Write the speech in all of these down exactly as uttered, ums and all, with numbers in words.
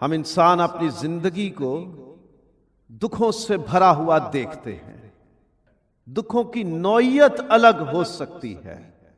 हम इंसान अपनी जिंदगी को दुखों से भरा हुआ देखते हैं। दुखों की नौइयत अलग हो सकती है,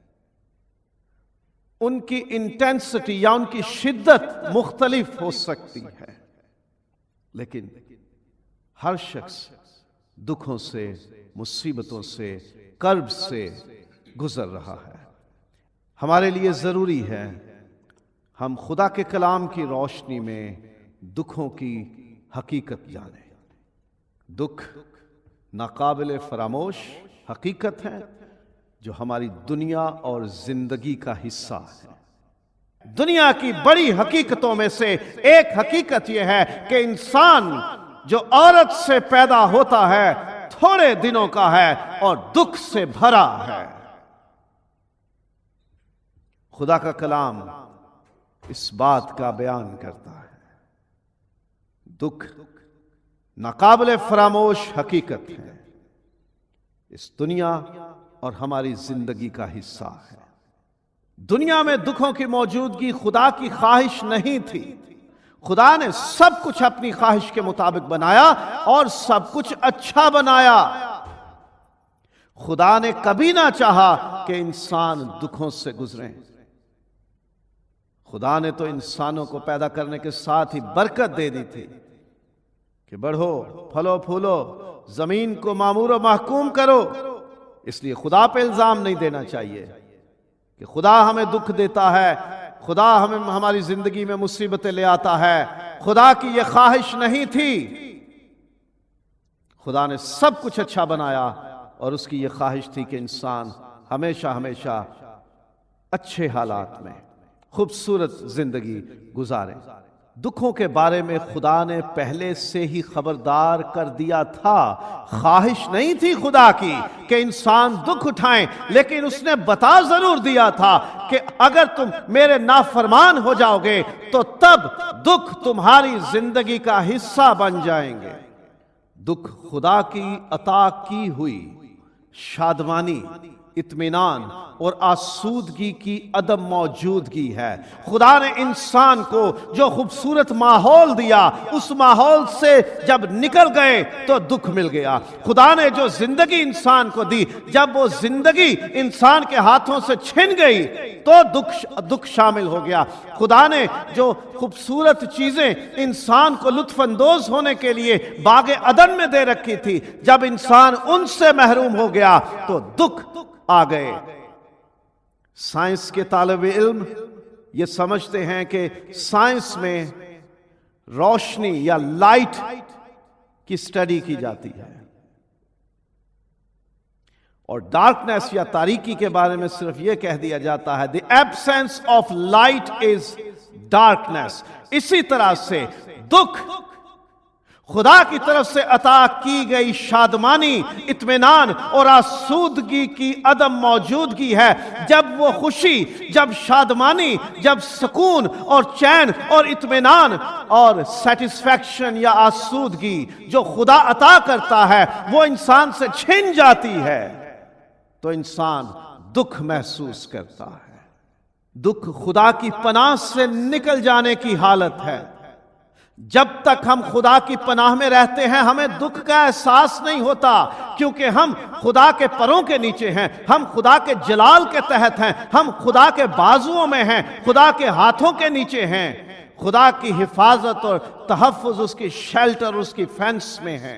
उनकी इंटेंसिटी या उनकी शिद्दत मुख्तलिफ हो सकती है, लेकिन हर शख्स दुखों से, मुसीबतों से, कर्ब से गुजर रहा है। हमारे लिए जरूरी है हम खुदा के कलाम की रोशनी में दुखों की हकीकत जाने। दुख नाकाबिल फरामोश हकीकत है जो हमारी दुनिया और जिंदगी का हिस्सा है। दुनिया की बड़ी हकीकतों में से एक हकीकत यह है कि इंसान जो औरत से पैदा होता है थोड़े दिनों का है और दुख से भरा है। खुदा का कलाम इस बात का बयान करता है। दुख नाकाबिल फरामोश हकीकत है, इस दुनिया और हमारी जिंदगी का हिस्सा है। दुनिया में दुखों की मौजूदगी खुदा की ख्वाहिश नहीं थी। खुदा ने सब कुछ अपनी ख्वाहिश के मुताबिक बनाया और सब कुछ अच्छा बनाया। खुदा ने कभी ना चाहा कि इंसान दुखों से गुजरे। खुदा ने तो इंसानों को पैदा करने के साथ ही बरकत दे दी थी कि बढ़ो, फलो फूलो, जमीन को मामूर और महकूम करो। इसलिए खुदा पे इल्जाम नहीं देना चाहिए कि खुदा हमें दुख देता है, खुदा हमें हमारी जिंदगी में मुसीबतें ले आता है। खुदा की यह ख्वाहिश नहीं थी। खुदा ने सब कुछ अच्छा बनाया और उसकी यह ख्वाहिश थी कि इंसान हमेशा हमेशा अच्छे हालात में खूबसूरत जिंदगी गुजारे। दुखों के बारे में खुदा ने पहले से ही खबरदार कर दिया था। ख्वाहिश नहीं थी खुदा की कि इंसान दुख उठाएं, लेकिन उसने बता जरूर दिया था कि अगर तुम मेरे नाफरमान हो जाओगे तो तब दुख तुम्हारी जिंदगी का हिस्सा बन जाएंगे। दुख खुदा की अता की हुई शादमानी, इत्मीनान और आसूदगी की अदम मौजूदगी है। खुदा ने इंसान को जो खूबसूरत माहौल दिया, उस माहौल से जब निकल गए तो दुख मिल गया। खुदा ने जो जिंदगी इंसान को दी, जब वो जिंदगी इंसान के हाथों से छिन गई तो दुख दुख शामिल हो गया। खुदा ने जो खूबसूरत चीजें इंसान को लुत्फानंदोज होने के लिए बागे अदन में दे रखी थी, जब इंसान उनसे महरूम हो गया तो दुख आ गए। साइंस के तालिब इल्म ये समझते हैं कि साइंस में रोशनी या लाइट की स्टडी की जाती है और डार्कनेस या तारीकी के बारे में सिर्फ यह कह दिया जाता है the absence of light is darkness. इसी तरह से दुख खुदा की तरफ से अता की गई शादमानी, इत्मीनान और आसूदगी की अदम मौजूदगी है। जब वो खुशी, जब शादमानी, जब सुकून और चैन और इत्मीनान और सेटिस्फैक्शन या आसूदगी जो खुदा अता करता है वो इंसान से छिन जाती है तो इंसान दुख महसूस करता है। दुख खुदा की पनाह से निकल जाने की हालत है। जब तक हम खुदा की पनाह में रहते हैं हमें दुख का एहसास नहीं होता, क्योंकि हम खुदा के परों के नीचे हैं, हम खुदा के जलाल के तहत हैं, हम खुदा के बाजुओं में हैं, खुदा के हाथों के नीचे हैं। खुदा की हिफाजत और तहफ्फुज, उसकी शेल्टर, उसकी फेंस में है।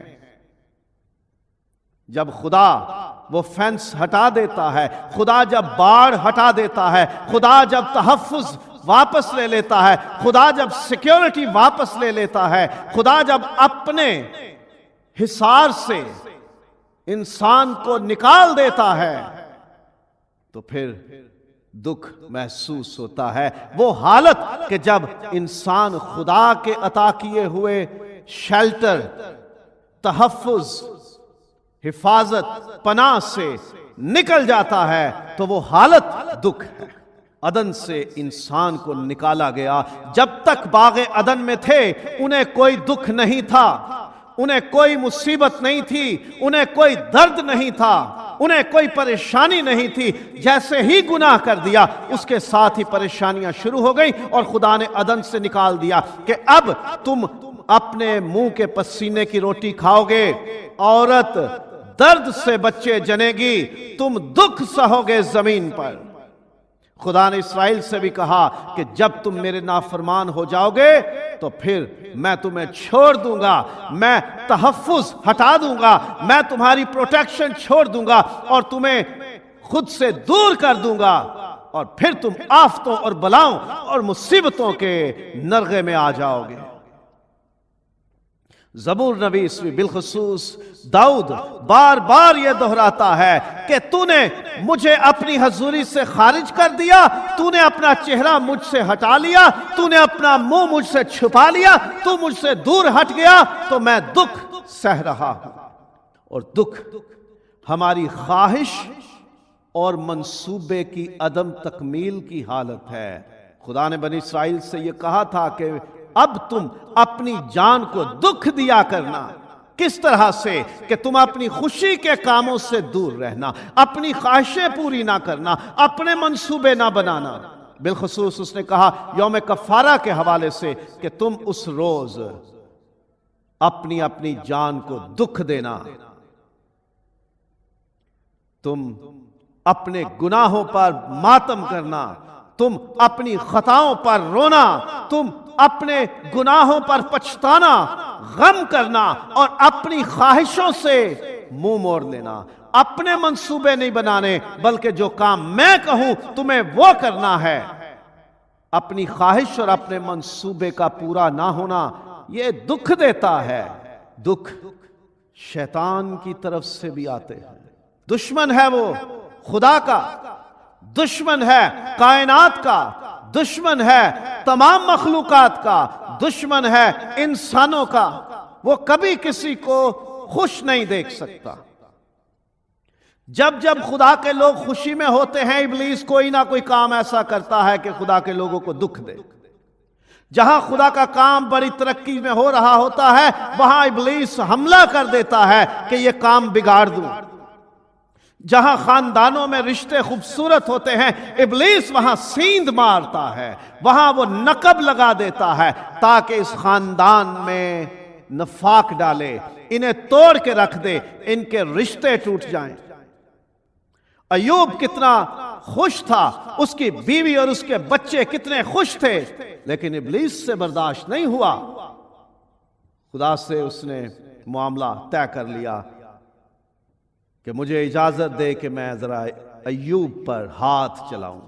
जब खुदा वो फेंस हटा देता है, खुदा जब बाढ़ हटा देता है, खुदा जब तहफ्फुज वापस ले लेता है, खुदा जब सिक्योरिटी वापस ले लेता है, खुदा जब अपने हिसार से इंसान को निकाल देता है तो फिर दुख महसूस होता है। वो हालत कि जब इंसान खुदा के अता किए हुए शेल्टर, तहफ्फुज, हिफाजत, पनाह से निकल जाता है तो वो हालत दुख है। अदन से इंसान को निकाला गया। जब तक बागे अदन में थे उन्हें कोई दुख नहीं था, उन्हें कोई मुसीबत नहीं थी, उन्हें कोई दर्द नहीं था। उन्हें कोई परेशानी नहीं थी। जैसे ही गुनाह कर दिया उसके साथ ही परेशानियां शुरू हो गई और खुदा ने अदन से निकाल दिया कि अब तुम अपने मुंह के पसीने की रोटी खाओगे, औरत दर्द से बच्चे जनेगी, तुम दुख सहोगे जमीन पर। खुदा ने इस्राएल से भी कहा कि जब तुम मेरे नाफरमान हो जाओगे तो फिर मैं तुम्हें छोड़ दूंगा, मैं तहफ्फुज हटा दूंगा, मैं तुम्हारी प्रोटेक्शन छोड़ दूंगा और तुम्हें खुद से दूर कर दूंगा और फिर तुम आफतों और बलाओं और मुसीबतों के नरगे में आ जाओगे। ज़बूर नबी इसमें बिलखसूस दाऊद बार बार यह दोहराता है कि तूने मुझे अपनी हजूरी से खारिज कर दिया, तूने अपना चेहरा मुझसे हटा लिया, तूने अपना मुंह मुझसे छुपा लिया, तू मुझसे दूर हट गया तो मैं दुख सह रहा हूं। और दुख हमारी ख्वाहिश और मंसूबे की अदम तकमील की हालत है। खुदा ने बनी इस्राइल से यह कहा था कि अब तुम अपनी जान को दुख दिया करना। किस तरह से? कि तुम अपनी खुशी के कामों से दूर रहना, अपनी ख्वाहिशें पूरी ना करना, अपने मंसूबे ना बनाना। बिलखसूस उसने कहा यौम कफारा के हवाले से कि तुम उस रोज अपनी अपनी जान को दुख देना, तुम अपने गुनाहों पर मातम करना, तुम अपनी खताओं पर रोना, तुम अपने गुनाहों पर पछताना, गम करना और अपनी ख्वाहिशों से मुंह मोड़ लेना। अपने मंसूबे नहीं बनाने, बल्कि जो काम मैं कहूं तुम्हें वो करना है। अपनी ख्वाहिश और अपने मंसूबे का पूरा ना होना यह दुख देता है। दुख शैतान की तरफ से भी आते हैं। दुश्मन है वो खुदा का, दुश्मन है कायनात का, दुश्मन है तमाम मखलूकात का, दुश्मन है इंसानों का। वो कभी किसी को खुश नहीं देख सकता। जब जब खुदा के लोग खुशी में होते हैं, इब्लीस कोई ना कोई काम ऐसा करता है कि खुदा के लोगों को दुख दे। जहां खुदा का काम बड़ी तरक्की में हो रहा होता है, वहां इब्लीस हमला कर देता है कि यह काम बिगाड़ दूं। जहां खानदानों में रिश्ते खूबसूरत होते हैं, इब्लीस वहां सींध मारता है, वहां वो नकब लगा देता है ताकि इस खानदान में नफाक डाले, इन्हें तोड़ के रख दे, इनके रिश्ते टूट जाएं। अय्यूब कितना खुश था, उसकी बीवी और उसके बच्चे कितने खुश थे, लेकिन इब्लीस से बर्दाश्त नहीं हुआ। खुदा से उसने मामला तय कर लिया कि मुझे इजाजत दे कि मैं जरा अय्यूब पर हाथ चलाऊं।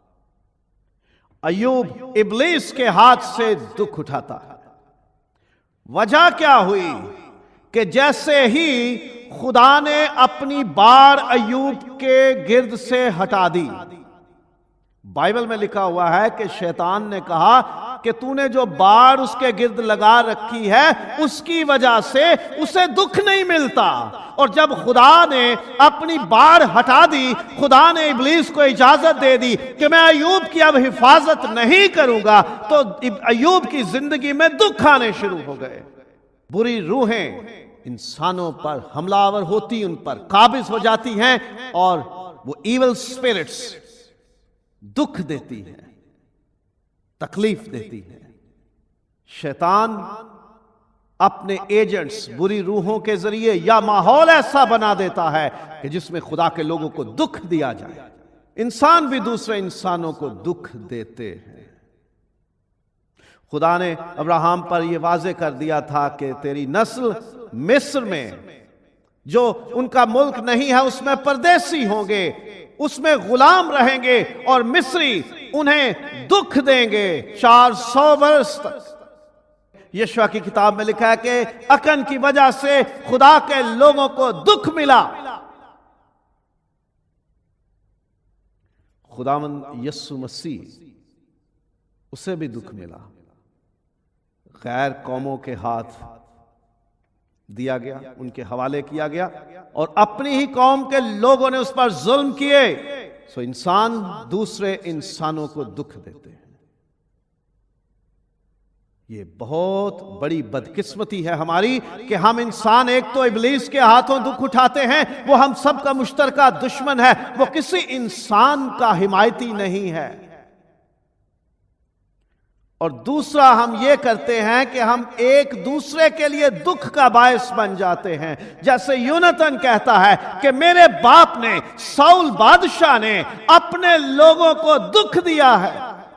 अय्यूब इब्लीस के हाथ से दुख उठाता है। वजह क्या हुई कि जैसे ही खुदा ने अपनी बाढ़ अय्यूब के गिर्द से हटा दी, बाइबल में लिखा हुआ है कि शैतान ने कहा कि तूने जो बाढ़ उसके गिर्द लगा रखी है उसकी वजह से उसे दुख नहीं मिलता। और जब खुदा ने अपनी बाढ़ हटा दी, खुदा ने इब्लीस को इजाजत दे दी कि मैं अय्यूब की अब हिफाजत नहीं करूंगा, तो अय्यूब की जिंदगी में दुख आने शुरू हो गए। बुरी रूहें इंसानों पर हमलावर होती, उन पर काबिज हो जाती हैं और वो इविल स्पिरिट्स दुख देती है, तकलीफ देती है। शैतान अपने एजेंट्स बुरी रूहों के जरिए या माहौल ऐसा बना देता है कि जिसमें खुदा के लोगों को दुख दिया जाए। इंसान भी दूसरे इंसानों को दुख देते हैं। खुदा ने अब्राहम पर यह वाजे कर दिया था कि तेरी नस्ल मिस्र में, जो उनका मुल्क नहीं है, उसमें परदेसी होंगे, उसमें गुलाम रहेंगे और मिस्री उन्हें दुख देंगे चार सौ वर्ष तक। यशवा की किताब में लिखा है कि अकन की वजह से खुदा के लोगों को दुख मिला। खुदावंद यस्सु मसीह, उसे भी दुख मिला। गैर कौमों के हाथ दिया गया, उनके हवाले किया गया और अपनी ही कौम के लोगों ने उस पर जुल्म किए। सो इंसान दूसरे इंसानों को दुख देते हैं। ये बहुत बड़ी बदकिस्मती है हमारी कि हम इंसान एक तो इब्लीस के हाथों दुख उठाते हैं, वो हम सबका मुश्तरका दुश्मन है, वो किसी इंसान का हिमायती नहीं है। और दूसरा हम ये करते हैं कि हम एक दूसरे के लिए दुख का बायस बन जाते हैं। जैसे यूनतन कहता है कि मेरे बाप ने, साउल बादशाह ने अपने लोगों को दुख दिया है।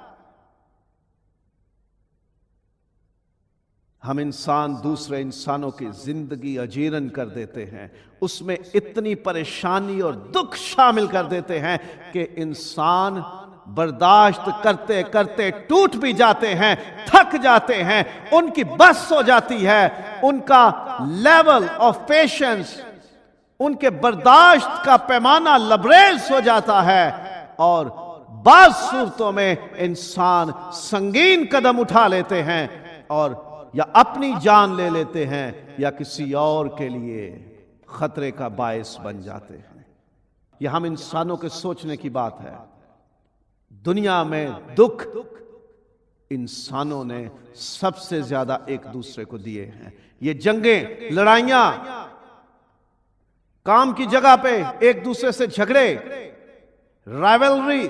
हम इंसान दूसरे इंसानों की जिंदगी अजीरन कर देते हैं, उसमें इतनी परेशानी और दुख शामिल कर देते हैं कि इंसान बर्दाश्त करते करते टूट भी जाते हैं, थक जाते हैं, उनकी बस हो जाती है, उनका लेवल ऑफ पेशेंस, उनके बर्दाश्त का पैमाना लबरेज हो जाता है और बाज़ सूरतों में इंसान संगीन कदम उठा लेते हैं और या अपनी जान ले लेते हैं या किसी और के लिए खतरे का बायस बन जाते हैं। यह हम इंसानों के सोचने की बात है। दुनिया में दुख इंसानों ने सबसे ज्यादा एक दूसरे को दिए हैं। ये जंगें, लड़ाइयां, काम की जगह पे एक दूसरे से झगड़े, राइवलरी,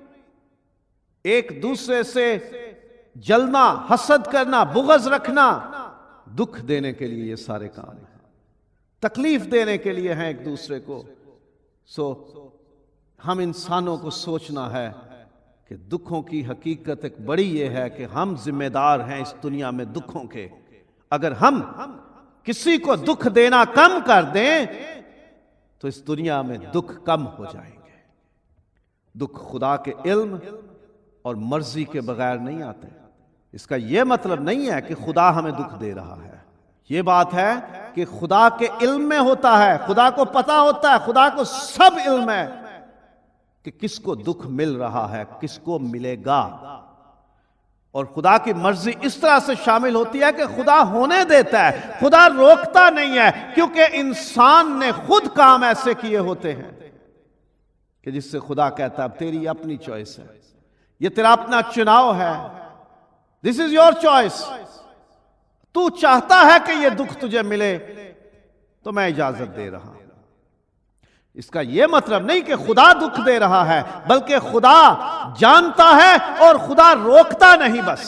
एक दूसरे से जलना, हसद करना, बुग़्ज़ रखना, दुख देने के लिए ये सारे काम हैं, तकलीफ देने के लिए हैं एक दूसरे को। सो हम इंसानों को सोचना है कि दुखों की हकीकत एक बड़ी ये है कि हम जिम्मेदार हैं इस दुनिया में दुखों के। अगर हम किसी को दुख देना कम कर दें तो इस दुनिया में दुख कम हो जाएंगे। दुख खुदा के इल्म और मर्जी के बगैर नहीं आते। इसका यह मतलब नहीं है कि खुदा हमें दुख दे रहा है। यह बात है कि खुदा के इल्म में होता है, खुदा को पता होता है, खुदा को सब इल्म है कि किसको दुख मिल रहा है, किसको मिलेगा। और खुदा की मर्जी इस तरह से शामिल होती है कि खुदा होने देता है, खुदा रोकता नहीं है, क्योंकि इंसान ने खुद काम ऐसे किए होते हैं कि जिससे खुदा कहता है अब तेरी अपनी चॉइस है, ये तेरा अपना चुनाव है, दिस इज योर चॉइस। तू चाहता है कि यह दुख तुझे मिले तो मैं इजाजत दे रहा हूं। इसका यह मतलब नहीं कि खुदा दुख दे रहा है, बल्कि खुदा जानता है और खुदा रोकता नहीं। बस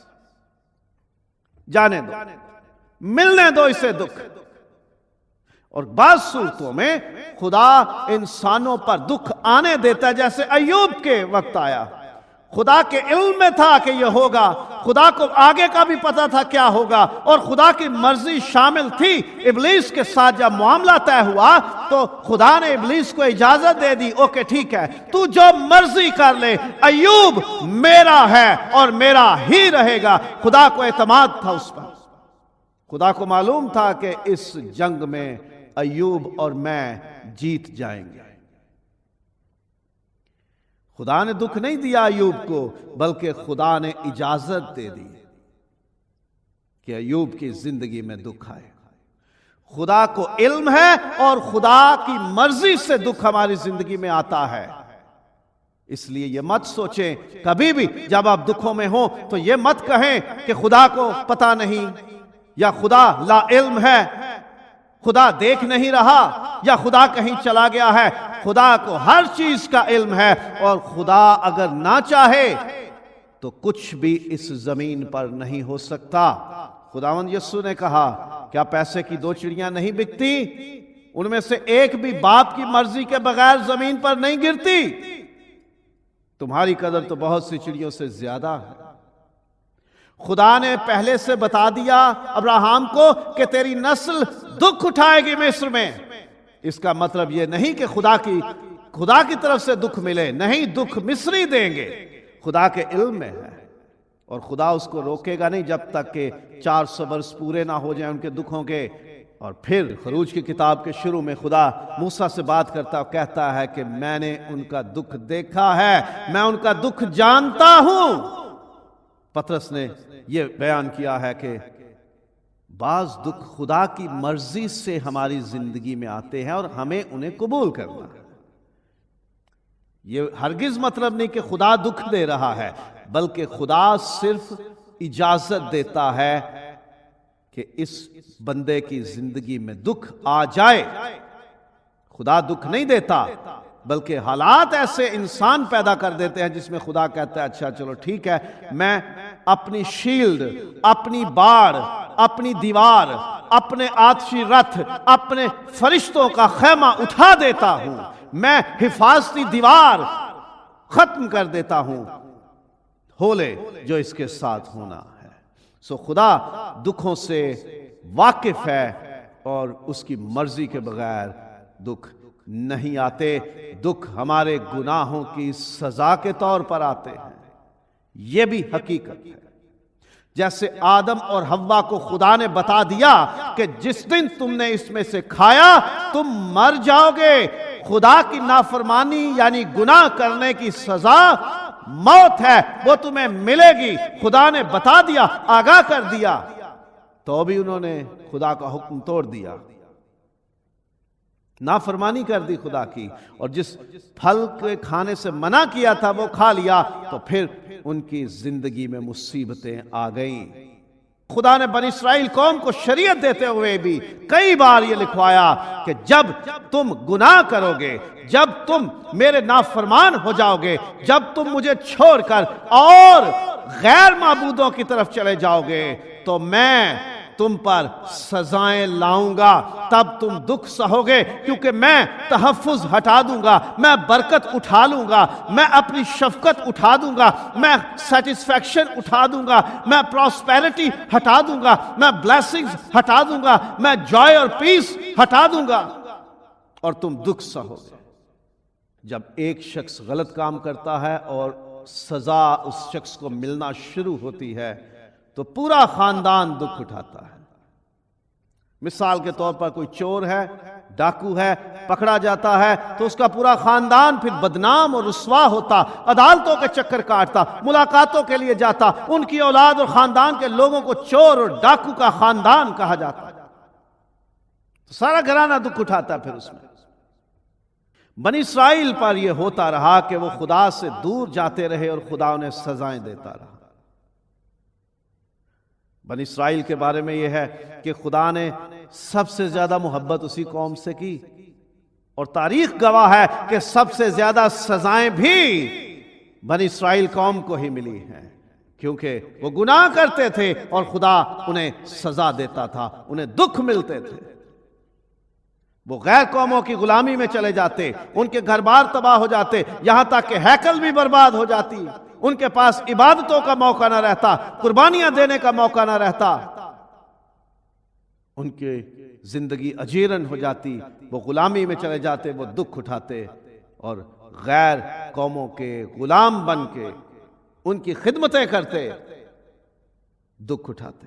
जाने दो, मिलने दो इसे दुख। और बाज़ सूरतों में खुदा इंसानों पर दुख आने देता है, जैसे अय्यूब के वक्त आया। खुदा के इल्म में था कि यह होगा, खुदा को आगे का भी पता था क्या होगा, और खुदा की मर्जी शामिल थी। इब्लीस के साथ जब मामला तय हुआ तो खुदा ने इब्लीस को इजाजत दे दी, ओके ठीक है, तू जो मर्जी कर ले, अय्यूब मेरा है और मेरा ही रहेगा। खुदा को एतमाद था उस पर। खुदा को मालूम था कि इस जंग में अय्यूब और मैं जीत जाएंगे। खुदा ने दुख नहीं दिया अय्यूब को, बल्कि खुदा ने इजाजत दे दी कि अय्यूब की जिंदगी में दुख आए। खुदा को इल्म है और खुदा की मर्जी से दुख हमारी जिंदगी में आता है। इसलिए यह मत सोचें कभी भी जब आप दुखों में हो तो यह मत कहें कि खुदा को पता नहीं, या खुदा ला इल्म है, खुदा देख नहीं रहा, या खुदा कहीं चला गया है। खुदा को हर चीज का इल्म है, और खुदा अगर ना चाहे तो कुछ भी इस जमीन पर नहीं हो सकता। खुदावंद यीशु ने कहा, क्या पैसे की दो चिड़ियां नहीं बिकती? उनमें से एक भी बाप की मर्जी के बगैर जमीन पर नहीं गिरती। तुम्हारी कदर तो बहुत सी चिड़ियों से ज्यादा है। खुदा ने पहले से बता दिया अब्राहम को कि तेरी नस्ल दुख उठाएगी मिस्र में। इसका मतलब यह नहीं कि खुदा की खुदा की तरफ से दुख मिले, नहीं, दुख मिस्री देंगे, खुदा के इल्म में है। और खुदा उसको रोकेगा नहीं जब तक कि चार सौ वर्ष पूरे ना हो जाए उनके दुखों के। और फिर खरूज की किताब के शुरू में खुदा मूसा से बात करता और कहता है कि मैंने उनका दुख देखा है, मैं उनका दुख जानता हूं। पतरस ने यह बयान किया है कि बाज दुख खुदा की मर्जी से हमारी जिंदगी में आते हैं और हमें उन्हें कबूल करना है। यह हरगिज मतलब नहीं कि खुदा दुख दे रहा है, बल्कि खुदा सिर्फ इजाजत देता है कि इस बंदे की जिंदगी में दुख आ जाए। खुदा दुख नहीं देता, बल्कि हालात ऐसे इंसान पैदा कर देते हैं जिसमें खुदा कहता है अच्छा चलो ठीक है, मैं अपनी शील्ड, अपनी बाड़, अपनी दीवार, अपने आतशी रथ, अपने फरिश्तों का खेमा उठा देता हूं, मैं हिफाजती दीवार खत्म कर देता हूं, हो ले जो इसके साथ होना है। सो खुदा दुखों से वाकिफ है और उसकी मर्जी के बगैर दुख नहीं आते। दुख हमारे गुनाहों की सजा के तौर पर आते हैं, यह भी हकीकत है। जैसे आदम और हव्वा को खुदा ने बता दिया कि जिस दिन तुमने इसमें से खाया तुम मर जाओगे, खुदा की नाफरमानी यानी गुनाह करने की सजा मौत है, वो तुम्हें मिलेगी। खुदा ने बता दिया, आगाह कर दिया, तो भी उन्होंने खुदा का हुक्म तोड़ दिया, नाफरमानी कर दी खुदा की, और जिस फल के खाने से मना किया था वो खा लिया, तो फिर उनकी जिंदगी में मुसीबतें आ गईं। खुदा ने बनी इस्राइल कौम को शरीयत देते हुए भी कई बार ये लिखवाया कि जब तुम गुनाह करोगे, जब तुम मेरे नाफरमान हो जाओगे, जब तुम मुझे छोड़कर और गैर माबूदों की तरफ चले जाओगे, तो मैं तुम पर सजाएं लाऊंगा, तब तुम दुख सहोगे, क्योंकि मैं तहफ्फुज हटा दूंगा, मैं बरकत उठा लूंगा, मैं अपनी शफकत उठा दूंगा, मैं सेटिस्फैक्शन उठा दूंगा, मैं प्रॉस्पेरिटी हटा दूंगा, मैं ब्लेसिंग्स हटा दूंगा, मैं जॉय और पीस हटा दूंगा, और तुम दुख सहोगे। जब एक शख्स गलत काम करता है और सजा उस शख्स को मिलना शुरू होती है, तो पूरा खानदान दुख उठाता है। मिसाल के तौर पर कोई चोर है, डाकू है, पकड़ा जाता है, तो उसका पूरा खानदान फिर बदनाम और रुस्वा होता, अदालतों के चक्कर काटता, मुलाकातों के लिए जाता, उनकी औलाद और खानदान के लोगों को चोर और डाकू का खानदान कहा जाता, तो सारा घराना दुख उठाता फिर उसमें। बनी इस्राइल पर यह होता रहा कि वो खुदा से दूर जाते रहे और खुदा उन्हें सजाएं देता रहा। बनी इस्राइल के बारे में यह है कि खुदा ने सबसे ज्यादा मोहब्बत उसी कौम से की, और तारीख गवाह है कि सबसे ज्यादा सजाएं भी बनी इस्राइल कौम को ही मिली हैं, क्योंकि वो गुनाह करते थे और खुदा उन्हें सजा देता था, उन्हें दुख मिलते थे। वो गैर कौमों की गुलामी में चले जाते, उनके घर बार तबाह हो जाते, यहां तक कि हैकल भी बर्बाद हो जाती, उनके पास इबादतों का मौका ना रहता, कुर्बानियां देने का मौका ना रहता, उनकी जिंदगी अजीरन हो जाती, वो गुलामी में चले जाते, वो दुख उठाते और गैर कौमों के गुलाम बन के उनकी खिदमतें करते, दुख उठाते।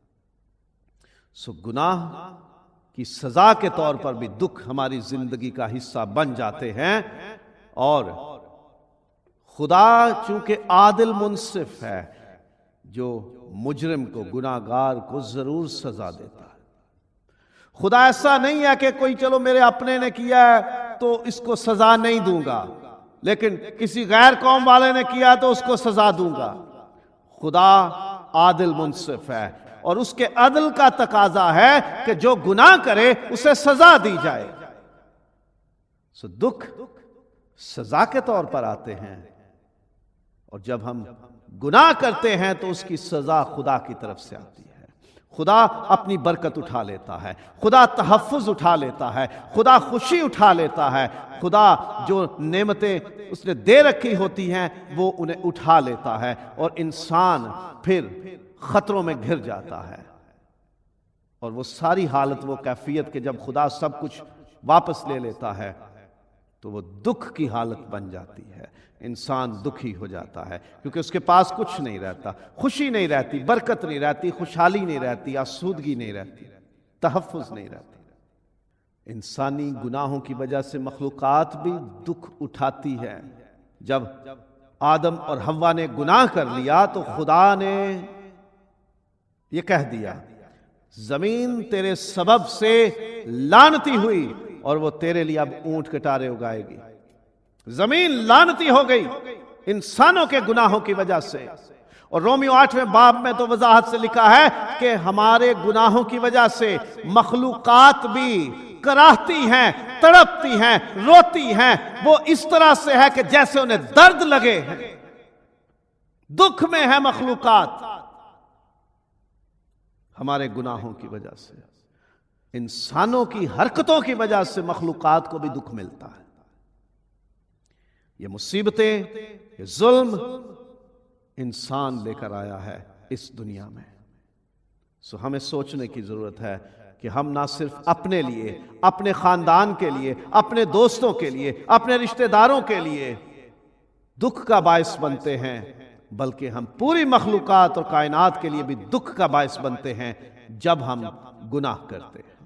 सो गुनाह की सजा के तौर पर भी दुख हमारी जिंदगी का हिस्सा बन जाते हैं, और खुदा चूंकि आदिल मुंसिफ है, जो मुजरिम को, गुनाहगार को जरूर सजा देता है। खुदा ऐसा नहीं है कि कोई चलो मेरे अपने ने किया है तो इसको सजा नहीं दूंगा, लेकिन किसी गैर कौम वाले ने किया तो उसको सजा दूंगा। खुदा आदिल मुंसिफ है, और उसके अदल का तकाजा है कि जो गुनाह करे उसे सजा दी जाए। सो दुख सजा के तौर पर आते हैं, और जब हम गुनाह करते हैं तो उसकी सजा खुदा की तरफ से आती है। खुदा अपनी बरकत उठा लेता है, खुदा तहफ्फुज उठा लेता है, खुदा खुशी उठा लेता है, खुदा जो नेमतें उसने दे रखी होती हैं वो उन्हें उठा लेता है, और इंसान फिर खतरों में घिर जाता है। और वो सारी हालत, वो कैफियत कि जब खुदा सब कुछ वापस ले लेता है तो वो दुख की हालत बन जाती है। इंसान दुखी हो जाता है क्योंकि उसके पास कुछ नहीं रहता, खुशी नहीं रहती, बरकत नहीं रहती, खुशहाली नहीं रहती, आसूदगी नहीं रहती, तहफ्फुज नहीं रहती। इंसानी गुनाहों की वजह से मखलूकात भी दुख उठाती है। जब आदम और हव्वा ने गुनाह कर लिया तो खुदा ने ये कह दिया, जमीन तेरे सबब से लानती हुई और वो तेरे लिए अब ऊंट कटारे उगाएगी। जमीन लानती हो गई इंसानों के गुनाहों की वजह से, और रोमियो आठवें बाब में तो वजाहत से लिखा है कि हमारे गुनाहों की वजह से मखलूकात भी कराहती हैं, तड़पती हैं, रोती हैं। वो इस तरह से है कि जैसे उन्हें दर्द लगे हैं, दुख में है मखलूकात हमारे गुनाहों की वजह से। इंसानों की हरकतों की वजह से मखलूकात को भी दुख मिलता है। ये मुसीबतें, ये जुल्म इंसान लेकर आया है इस दुनिया में। सो हमें सोचने की जरूरत है कि हम ना सिर्फ अपने लिए, अपने खानदान के लिए, अपने दोस्तों के लिए, अपने रिश्तेदारों के लिए दुख का बायस बनते हैं, बल्कि हम पूरी मखलूकात और कायनात के लिए भी दुख का बायस बनते हैं जब हम गुनाह करते हैं।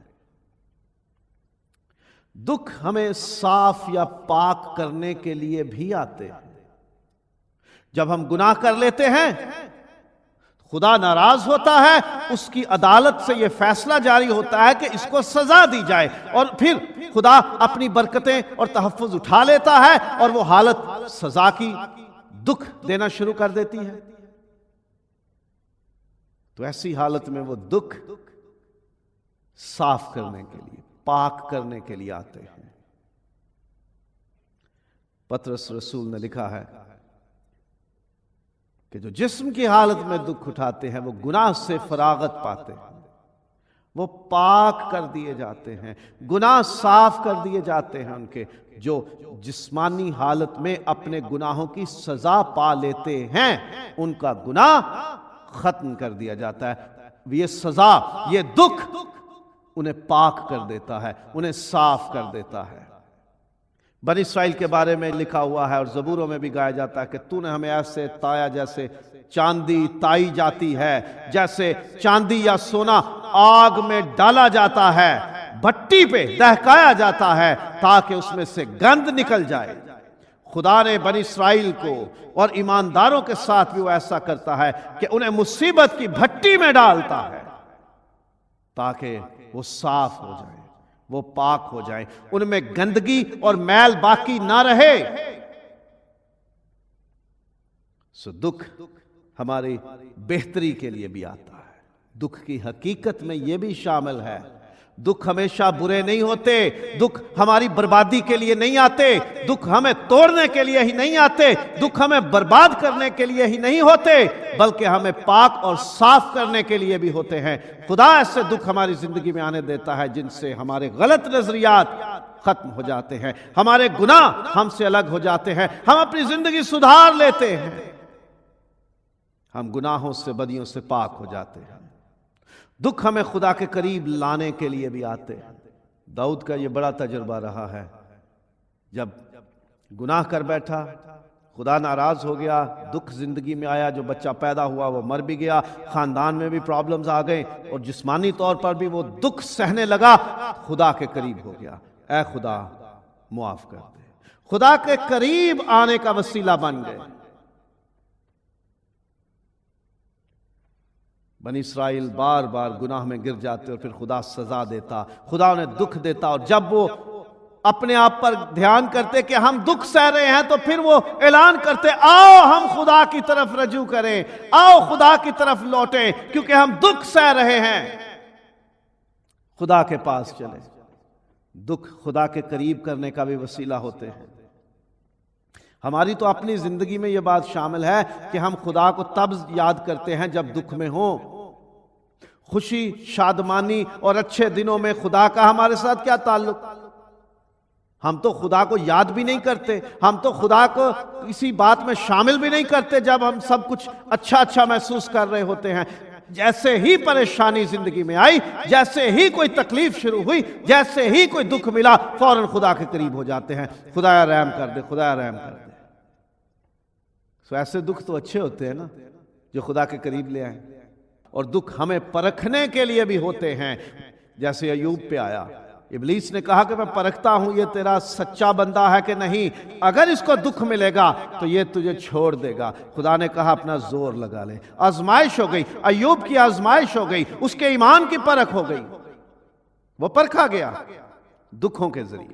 दुख हमें साफ या पाक करने के लिए भी आते हैं। जब हम गुनाह कर लेते हैं, खुदा नाराज होता है, उसकी अदालत से यह फैसला जारी होता है कि इसको सजा दी जाए, और फिर खुदा अपनी बरकतें और तहफ्फुज उठा लेता है और वो हालत सजा की दुख देना शुरू कर देती है। तो ऐसी हालत में वो दुख साफ करने के लिए, पाक करने के लिए आते हैं। पतरस रसूल ने लिखा है कि जो जिस्म की हालत में दुख उठाते हैं वो गुनाह से फरागत पाते हैं, वो पाक कर दिए जाते हैं, गुनाह साफ कर दिए जाते हैं उनके। जो जिस्मानी हालत में अपने गुनाहों की सजा पा लेते हैं, उनका गुनाह खत्म कर दिया जाता है। ये सजा, ये दुख उन्हें पाक कर देता है, उन्हें साफ कर देता है। बनी इस्राइल के बारे में लिखा हुआ है और ज़बूरों में भी गाया जाता है कि तूने हमें ऐसे ताया जैसे चांदी ताई जाती है, जैसे चांदी या सोना आग में डाला जाता है, भट्टी पे दहकाया जाता है ताकि उसमें से गंध निकल जाए। खुदा ने बनी इस्राइल को और ईमानदारों के साथ भी वो ऐसा करता है कि उन्हें मुसीबत की भट्टी में डालता है ताकि वो साफ हो जाए, वो पाक हो जाए, उनमें गंदगी और मैल बाकी ना रहे। सो दुख हमारी बेहतरी के लिए भी आता है। दुख की हकीकत में यह भी शामिल है, दुख हमेशा बुरे नहीं होते, दुख हमारी बर्बादी के लिए नहीं आते, दुख हमें तोड़ने के लिए ही नहीं आते, दुख हमें बर्बाद करने के लिए ही नहीं होते, बल्कि हमें पाक और साफ करने के लिए भी होते हैं। खुदा ऐसे दुख हमारी जिंदगी में आने देता है जिनसे हमारे गलत नजरियात खत्म हो जाते हैं, हमारे गुनाह हमसे अलग हो जाते हैं, हम अपनी जिंदगी सुधार लेते हैं, हम गुनाहों से, बदियों से पाक हो जाते हैं। दुख हमें खुदा के करीब लाने के लिए भी आते हैं। दाऊद का यह बड़ा तजुर्बा रहा है, जब गुनाह कर बैठा, खुदा नाराज हो गया, दुख जिंदगी में आया, जो बच्चा पैदा हुआ वो मर भी गया, खानदान में भी प्रॉब्लम्स आ गए और जिस्मानी तौर पर भी वो दुख सहने लगा, खुदा के करीब हो गया, ऐ खुदा मुआफ कर दे, खुदा के करीब आने का वसीला बन गए। बनी इस्राइल बार बार गुनाह में गिर जाते और फिर खुदा सजा देता, खुदा उन्हें दुख देता, और जब वो अपने आप पर ध्यान करते कि हम दुख सह रहे हैं तो फिर वो ऐलान करते, आओ हम खुदा की तरफ रजू करें, आओ खुदा की तरफ लौटें, क्योंकि हम दुख सह रहे हैं, खुदा के पास चले। दुख खुदा के करीब करने का भी वसीला होते हैं। हमारी तो अपनी जिंदगी में यह बात शामिल है कि हम खुदा को तब याद करते हैं जब दुख में हो। खुशी, शादमानी और अच्छे दिनों में खुदा का हमारे साथ क्या ताल्लुक? हम तो खुदा को याद भी नहीं करते, हम तो खुदा को किसी बात में शामिल भी नहीं करते जब हम सब कुछ अच्छा अच्छा महसूस कर रहे होते हैं। जैसे ही परेशानी जिंदगी में आई, जैसे ही कोई तकलीफ शुरू हुई, जैसे ही कोई दुख मिला, फौरन खुदा के करीब हो जाते हैं, खुदा रहम कर दे, खुदा रहम कर दे। तो ऐसे दुख तो अच्छे होते हैं ना, जो खुदा के करीब ले आए। और दुख हमें परखने के लिए भी होते हैं, जैसे अय्यूब पे आया, इब्लीस ने कहा कि मैं परखता हूं ये तेरा सच्चा बंदा है कि नहीं, अगर इसको दुख मिलेगा तो ये तुझे छोड़ देगा। खुदा ने कहा अपना जोर लगा ले। आजमाइश हो गई, अय्यूब की आजमाइश हो गई, उसके ईमान की परख हो गई, वो परखा गया दुखों के जरिए।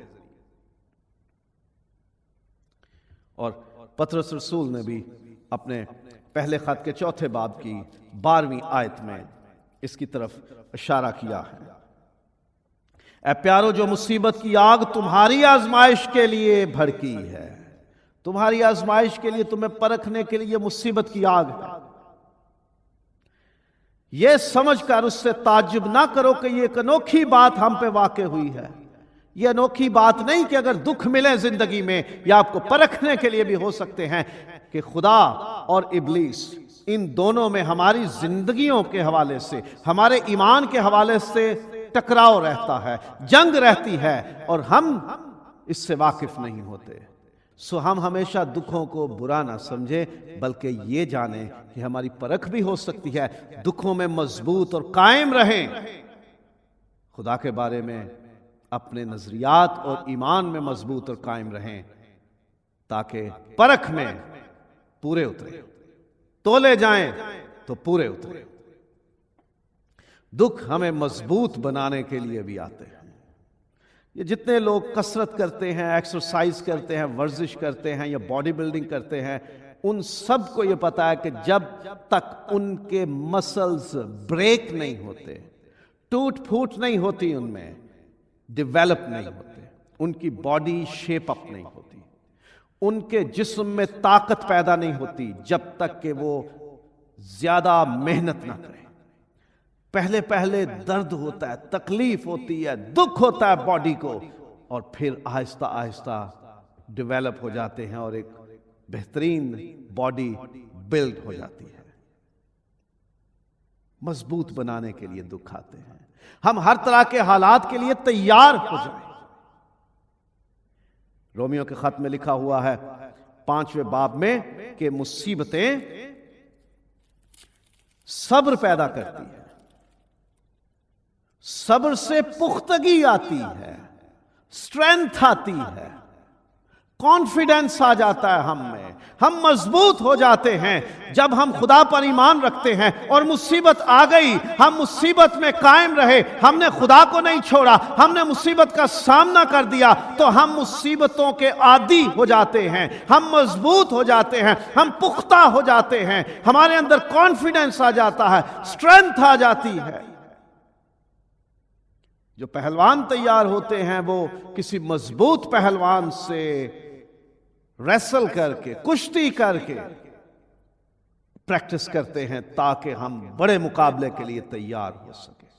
और पतरस रसूल ने भी अपने पहले खत के चौथे बाब की बारहवीं आयत में इसकी तरफ इशारा किया है। ऐ प्यारो, जो मुसीबत की आग तुम्हारी आजमाइश के लिए भड़की है, तुम्हारी आजमाइश के लिए, तुम्हें परखने के लिए मुसीबत की आग है, यह समझकर उससे ताज्जुब ना करो कि यह एक अनोखी बात हम पे वाक़ हुई है। यह अनोखी बात नहीं कि अगर दुख मिले जिंदगी में, या आपको परखने के लिए भी हो सकते हैं कि खुदा और इब्लीस, इन दोनों में हमारी जिंदगियों के हवाले से, हमारे ईमान के हवाले से टकराव रहता है, जंग रहती है, और हम इससे वाकिफ नहीं होते। सो हम हमेशा दुखों को बुरा ना समझे, बल्कि ये जाने कि हमारी परख भी हो सकती है। दुखों में मजबूत और कायम रहें, खुदा के बारे में अपने नजरियात और ईमान में मजबूत और कायम रहें, ताकि परख में पूरे उतरे, तोले जाएं तो पूरे उतरे। दुख हमें मजबूत बनाने के लिए भी आते हैं। ये जितने लोग कसरत करते हैं, एक्सरसाइज करते हैं, वर्जिश करते हैं या बॉडी बिल्डिंग करते हैं, उन सब को ये पता है कि जब तक उनके मसल्स ब्रेक नहीं होते, टूट फूट नहीं होती, उनमें डेवलप नहीं होते, उनकी बॉडी शेप अप नहीं होती, उनके जिस्म में ताकत पैदा नहीं होती, जब तक कि वो ज्यादा मेहनत ना करें। पहले पहले दर्द होता है, तकलीफ होती है, दुख होता है बॉडी को, और फिर आहिस्ता आहिस्ता डेवलप हो जाते हैं और एक बेहतरीन बॉडी बिल्ड हो जाती है। मजबूत बनाने के लिए दुख आते हैं। हम हर तरह के हालात के लिए तैयार हो जाएं। रोमियो के खत में लिखा हुआ है पांचवें बाब में कि मुसीबतें सब्र पैदा करती है, सब्र से पुख्तगी आती है, स्ट्रेंथ आती है, कॉन्फिडेंस आ जाता है हम में, हम मजबूत हो जाते हैं। जब हम खुदा पर ईमान रखते हैं और मुसीबत आ गई, हम मुसीबत में कायम रहे, हमने खुदा को नहीं छोड़ा, हमने मुसीबत का सामना कर दिया, तो हम मुसीबतों के आदी हो जाते हैं, हम मजबूत हो जाते हैं, हम पुख्ता हो जाते हैं, हमारे अंदर कॉन्फिडेंस आ जाता है, स्ट्रेंथ आ जाती है। जो पहलवान तैयार होते हैं वो किसी मजबूत पहलवान से रेसल करके, कुश्ती करके प्रैक्टिस करते हैं, ताकि हम बड़े मुकाबले के लिए तैयार हो सके।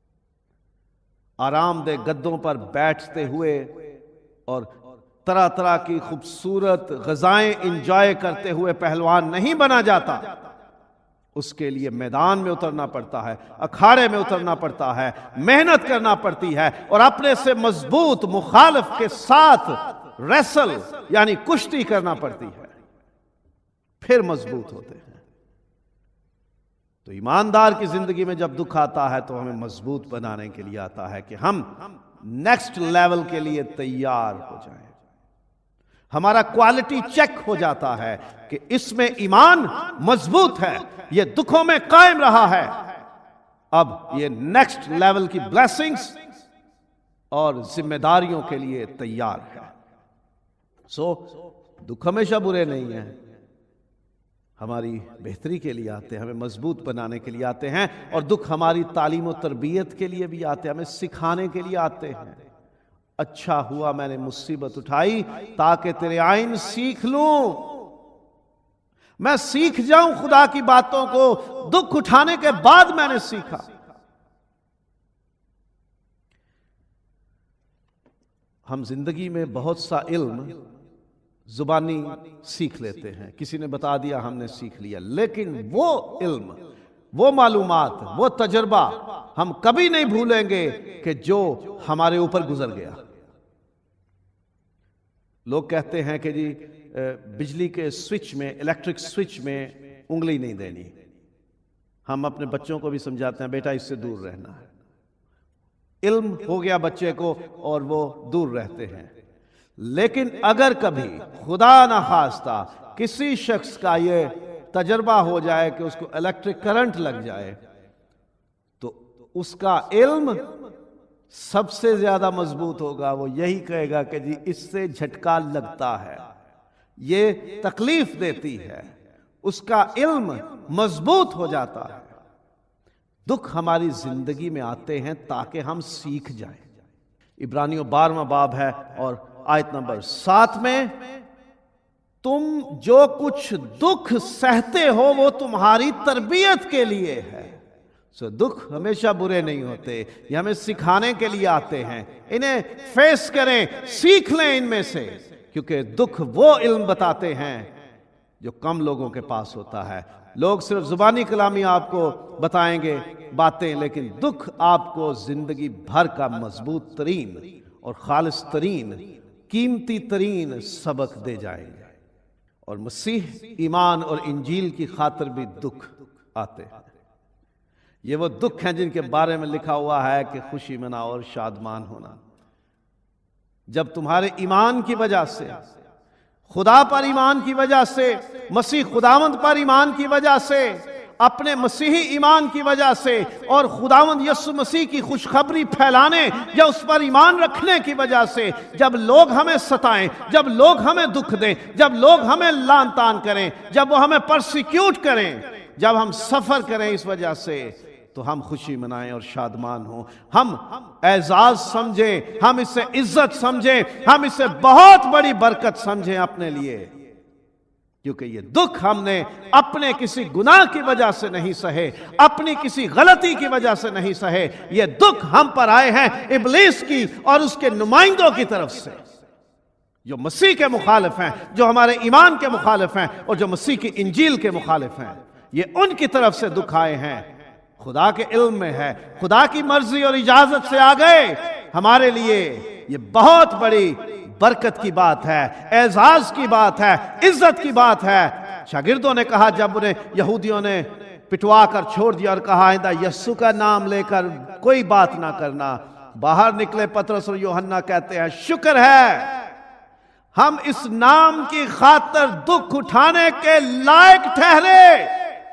आरामदेह गद्दों पर बैठते हुए और तरह तरह की खूबसूरत ग़िज़ाएं एंजॉय करते हुए पहलवान नहीं बना जाता। उसके लिए मैदान में उतरना पड़ता है, अखाड़े में उतरना पड़ता है, मेहनत करना पड़ती है, और अपने से मजबूत मुखालिफ के साथ रेसल यानी कुश्ती करना पड़ती है, फिर मजबूत होते हैं। तो ईमानदार की जिंदगी में जब दुख आता है तो हमें मजबूत बनाने के लिए आता है कि हम नेक्स्ट लेवल के लिए तैयार हो जाएं। हमारा क्वालिटी चेक हो जाता है कि इसमें ईमान मजबूत है, ये दुखों में कायम रहा है, अब ये नेक्स्ट लेवल की ब्लेसिंग्स और जिम्मेदारियों के लिए तैयार है। सो so, दुख हमेशा बुरे नहीं हैं, हमारी बेहतरी के लिए आते हैं, हमें मजबूत बनाने के लिए आते हैं, और दुख हमारी तालीम और तरबियत के लिए भी आते हैं, हमें सिखाने के लिए आते हैं। अच्छा हुआ मैंने मुसीबत उठाई ताकि तेरे आइन सीख लूं, मैं सीख जाऊं खुदा की बातों को। दुख उठाने के बाद मैंने सीखा। हम जिंदगी में बहुत सा इल्म जुबानी सीख लेते हैं, किसी ने बता दिया हमने सीख लिया, लेकिन वो इल्म, वो मालूमात, वो तजर्बा हम कभी नहीं भूलेंगे कि जो हमारे ऊपर गुजर गया। लोग कहते हैं कि जी बिजली के स्विच में, इलेक्ट्रिक स्विच में उंगली नहीं देनी। हम अपने बच्चों को भी समझाते हैं, बेटा इससे दूर रहना है। इल्म हो गया बच्चे को और वो दूर रहते हैं। लेकिन अगर कभी खुदा ना खास्ता किसी शख्स का ये तजर्बा हो जाए कि उसको इलेक्ट्रिक करंट लग जाए, तो उसका इल्म सबसे ज्यादा मजबूत होगा। वो यही कहेगा कि जी इससे झटका लगता है, ये तकलीफ देती है, उसका इल्म मजबूत हो जाता है। दुख हमारी जिंदगी में आते हैं ताकि हम सीख जाएं। इब्रानियों बारहवां बाब है और आयत नंबर सात में, तुम जो कुछ दुख सहते हो वो तुम्हारी तरबियत के लिए है। सो दुख हमेशा बुरे नहीं होते, ये हमें सिखाने के लिए आते हैं। इन्हें फेस करें, सीख लें इनमें से, क्योंकि दुख वो इल्म बताते हैं जो कम लोगों के पास होता है। लोग सिर्फ जुबानी कलामी आपको बताएंगे बातें, लेकिन दुख आपको जिंदगी भर का मजबूत तरीन और खालिस तरीन, कीमती तरीन सबक दे जाएंगे। और मसीह ईमान और इंजील की खातिर भी दुख आते हैं। ये वो दुख हैं जिनके बारे में लिखा हुआ है कि खुशी मनाओ और शादमान होना। जब तुम्हारे ईमान की वजह से, खुदा पर ईमान की वजह से, मसीह खुदावंद पर ईमान की वजह से, अपने मसीही ईमान की वजह से और खुदावंद यीशु मसीह की खुशखबरी फैलाने या उस पर ईमान रखने की वजह से, जब लोग हमें सताएं, जब लोग हमें दुख दें, जब लोग हमें लान तान करें, जब वो हमें परसिक्यूट करें, जब हम सफर करें इस वजह से, तो हम खुशी मनाएं और शादमान हों। हम एजाज समझें, हम इसे इज्जत समझें, हम इसे बहुत बड़ी बरकत समझें अपने लिए, क्योंकि ये दुख हमने अपने किसी गुनाह की वजह से नहीं सहे, अपनी किसी गलती की वजह से नहीं सहे। ये दुख हम पर आए हैं इब्लीस की और उसके नुमाइंदों की तरफ से, जो मसीह के मुखालिफ हैं, जो हमारे ईमान के मुखालिफ हैं और जो मसीह की इंजील के मुखालिफ हैं। ये उनकी तरफ से दुख आए हैं। खुदा के इल्म में है, खुदा की मर्जी और इजाजत से आ गए। हमारे लिए ये बहुत बड़ी बरकत की बात है, एजाज की बात है, इज्जत की बात है। शागिर्दों ने कहा, जब उन्हें यहूदियों ने पिटवा कर छोड़ दिया और कहा आइंदा यस्सु का नाम लेकर कोई बात ना करना, बाहर निकले पतरस और यूहन्ना कहते हैं, शुक्र है हम इस नाम की खातिर दुख उठाने के लायक ठहरे।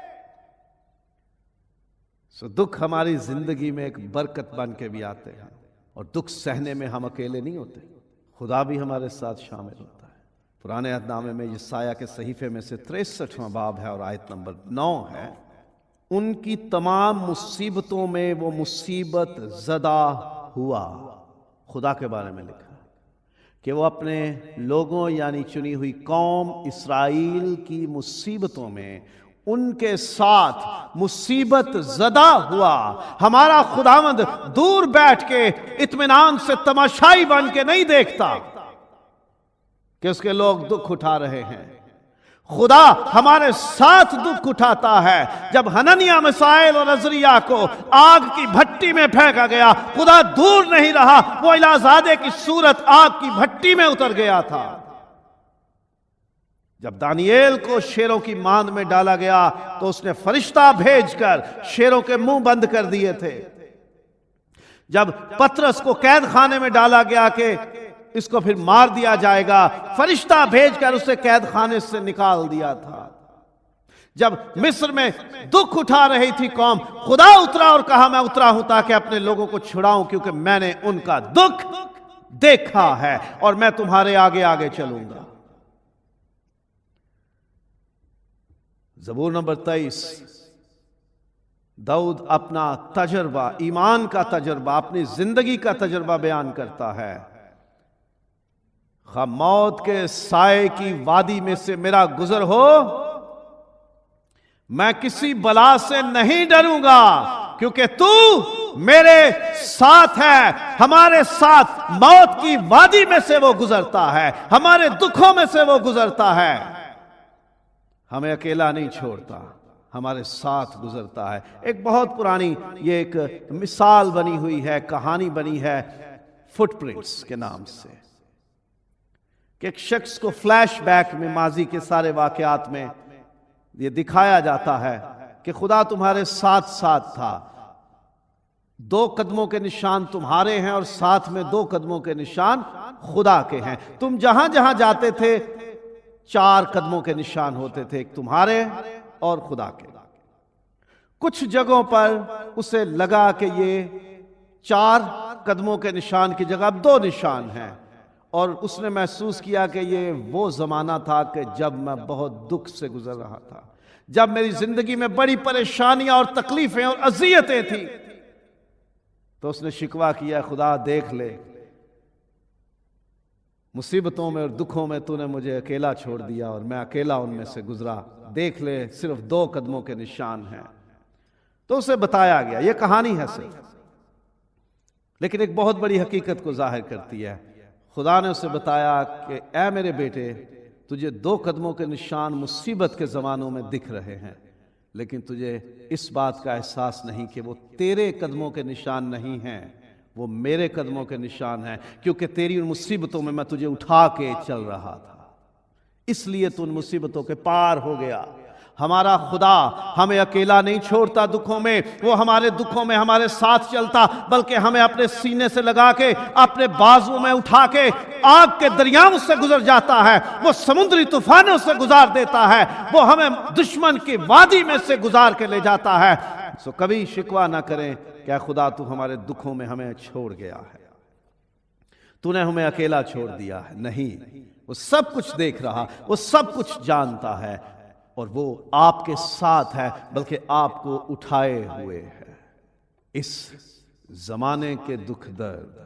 सो दुख हमारी जिंदगी में एक बरकत बन के भी आते हैं, और दुख सहने में हम अकेले नहीं होते, खुदा भी हमारे साथ शामिल होता है। पुराने अहदनामे में यशायाह के सहीफे में से तिरसठवां बाब है और आयत नंबर नौ है, उनकी तमाम मुसीबतों में वो मुसीबत ज़दा हुआ। खुदा के बारे में लिखा है कि वो अपने लोगों यानी चुनी हुई कौम इस्राइल की मुसीबतों में उनके साथ मुसीबत ज़दा हुआ। हमारा खुदावंद दूर बैठ के इत्मीनान से तमाशाई बन के नहीं देखता कि उसके लोग दुख उठा रहे हैं। खुदा हमारे साथ दुख उठाता है। जब हननिया, मिसाइल और अजरिया को आग की भट्टी में फेंका गया, खुदा दूर नहीं रहा, वो इलाजादे की सूरत आग की भट्टी में उतर गया था। जब दानिएल को शेरों की मांद में डाला गया तो उसने फरिश्ता भेजकर शेरों के मुंह बंद कर दिए थे। जब पतरस को कैद खाने में डाला गया कि इसको फिर मार दिया जाएगा, फरिश्ता भेजकर उसे कैद खाने से निकाल दिया था। जब मिस्र में दुख उठा रही थी कौम, खुदा उतरा और कहा मैं उतरा हूं ताकि अपने लोगों को छुड़ाऊं, क्योंकि मैंने उनका दुख देखा है और मैं तुम्हारे आगे आगे चलूंगा। ज़बूर नंबर तेईस, दाऊद अपना तजर्बा, ईमान का तजर्बा, अपनी जिंदगी का तजर्बा बयान करता है। खा मौत के साए की वादी में से मेरा गुजर हो, मैं किसी बला से नहीं डरूंगा, क्योंकि तू मेरे साथ है। हमारे साथ मौत की वादी में से वो गुजरता है, हमारे दुखों में से वो गुजरता है, हमें अकेला नहीं छोड़ता, हमारे साथ गुजरता है। एक बहुत पुरानी ये एक मिसाल बनी हुई है, कहानी बनी है फुटप्रिंट्स के नाम से, कि एक शख्स को फ्लैशबैक में माजी के सारे वाकयात में ये दिखाया जाता है कि खुदा तुम्हारे साथ साथ था। दो कदमों के निशान तुम्हारे हैं और साथ में दो कदमों के निशान खुदा के हैं। तुम जहां जहां जाते थे चार कदमों के निशान होते थे, एक तुम्हारे और खुदा के। कुछ जगहों पर उसे लगा कि ये चार कदमों के निशान की जगह अब दो निशान हैं, और उसने महसूस किया कि ये वो जमाना था कि जब मैं बहुत दुख से गुजर रहा था। जब मेरी जिंदगी में बड़ी परेशानियां और तकलीफें और अजियतें थी, तो उसने शिकवा किया, खुदा देख ले, मुसीबतों में और दुखों में तूने मुझे अकेला छोड़ दिया और मैं अकेला उनमें से गुजरा, देख ले सिर्फ दो कदमों के निशान हैं। तो उसे बताया गया, यह कहानी है सिर्फ, लेकिन एक बहुत बड़ी हकीकत को जाहिर करती है। खुदा ने उसे बताया कि ऐ मेरे बेटे, तुझे दो कदमों के निशान मुसीबत के ज़मानों में दिख रहे हैं, लेकिन तुझे इस बात का एहसास नहीं कि वो तेरे कदमों के निशान नहीं हैं, वो मेरे कदमों के निशान हैं, क्योंकि तेरी उन मुसीबतों में मैं तुझे उठा के चल रहा था, इसलिए तू उन मुसीबतों के पार हो गया। हमारा खुदा हमें अकेला नहीं छोड़ता दुखों में, वो हमारे दुखों में हमारे साथ चलता, बल्कि हमें अपने सीने से लगा के अपने बाजू में उठा के आग के दरियाओं से गुजर जाता है, वो समुद्री तूफानों से गुजार देता है, वो हमें दुश्मन की वादी में से गुजार के ले जाता है। सो कभी शिकवा ना करें, क्या खुदा तू हमारे दुखों में हमें छोड़ गया है, तूने हमें अकेला छोड़ दिया है। नहीं, वो सब कुछ देख रहा, वो सब कुछ जानता है, और वो आपके साथ है, बल्कि आपको उठाए हुए है। इस जमाने के दुख दर्द